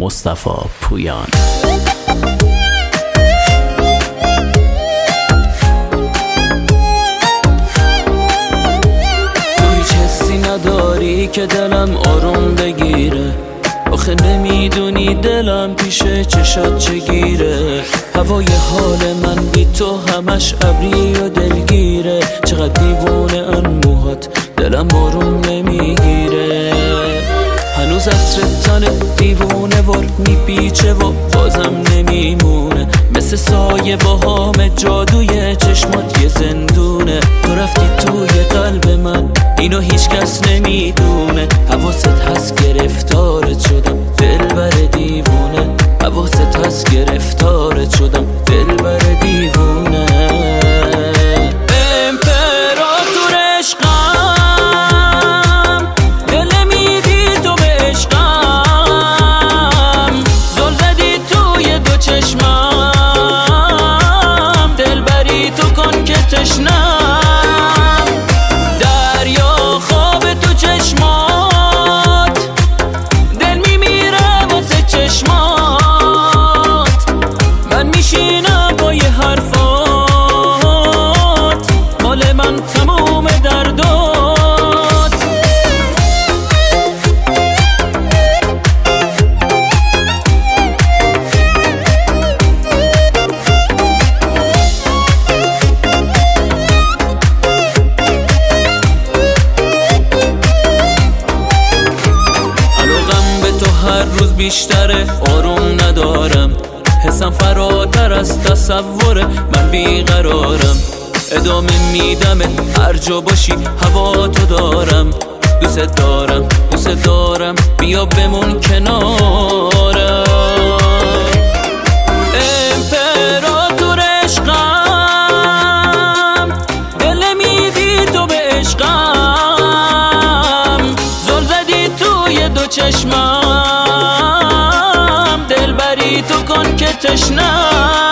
مصطفی پویان. تو هیچ حسی نداری که دلم آروم بگیره، آخه نمیدونی دلم پیش چشات چگیره. هوای حال من بی تو همش ابری و دلگیره، چقدر دیوونه ان موهات دلم آروم نمیگیره. هنوز عطر تن دیوونه ور میپیچه و بازم نمیمونه، مثل سایه با هام جادوی چشمات یه زندونه. تو رفتی توی قلب من اینو هیچ کس نمیدونه، حواست هست گرفتارت شدم دلبر دیوونه، حواست هست گرفتارت شدم دلبر دیوونه. امپراتور عشقم دل میدی تو به عشقم، زل زدی توی دو چشمم، دلبری تو کن که تشنم، دریا خواب تو چشمات، دل میمیره واسه چشمات، من میشینم با یه حرفات، مال من تموم دردات. هر روز بیشتره آروم ندارم، حسم فراتر از تصوره، من بیقرارم، ادامه میدم هر جا باشی هوا تو دارم، دوست دارم دوست دارم بیا بمون کنارم. امپراتور عشقم دل میدی تو به عشقم، زل زدی توی دو چشمم، دلبری تو کن که تشنم،